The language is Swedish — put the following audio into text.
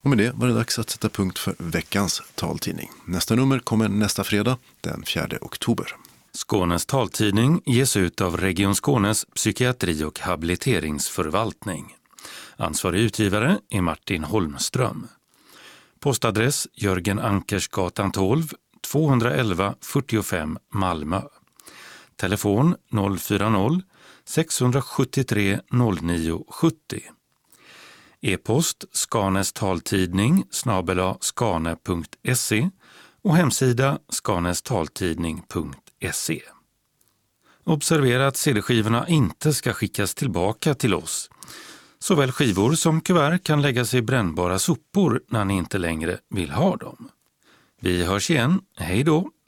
Och med det var det dags att sätta punkt för veckans taltidning. Nästa nummer kommer nästa fredag, den 4 oktober. Skånes taltidning ges ut av Region Skånes psykiatri- och habiliteringsförvaltning. Ansvarig utgivare är Martin Holmström. Postadress Jörgen Ankersgatan 12, 211 45 Malmö. Telefon 040-673 0970. E-post skanestaltidning @skane.se och hemsida skanestaltidning.se. Observera att CD-skivorna inte ska skickas tillbaka till oss. Såväl skivor som kuvert kan läggas i brännbara sopor när ni inte längre vill ha dem. Vi hörs igen, hej då!